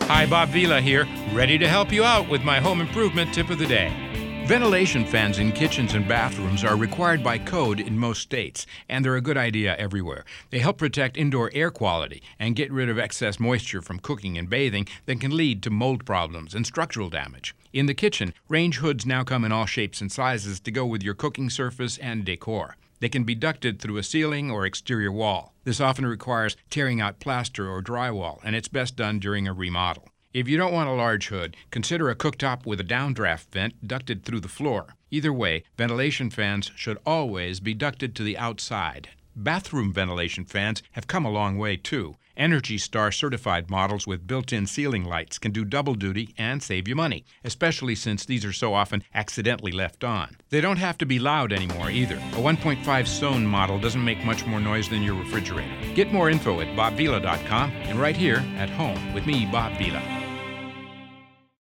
Hi, Bob Vila here, ready to help you out with my home improvement tip of the day. Ventilation fans in kitchens and bathrooms are required by code in most states, and they're a good idea everywhere. They help protect indoor air quality and get rid of excess moisture from cooking and bathing that can lead to mold problems and structural damage. In the kitchen, range hoods now come in all shapes and sizes to go with your cooking surface and decor. They can be ducted through a ceiling or exterior wall. This often requires tearing out plaster or drywall, and it's best done during a remodel. If you don't want a large hood, consider a cooktop with a downdraft vent ducted through the floor. Either way, ventilation fans should always be ducted to the outside. Bathroom ventilation fans have come a long way, too. Energy Star certified models with built-in ceiling lights can do double duty and save you money, especially since these are so often accidentally left on. They don't have to be loud anymore either. A 1.5 Sone model doesn't make much more noise than your refrigerator. Get more info at bobvila.com and right here at home with me, Bob Vila.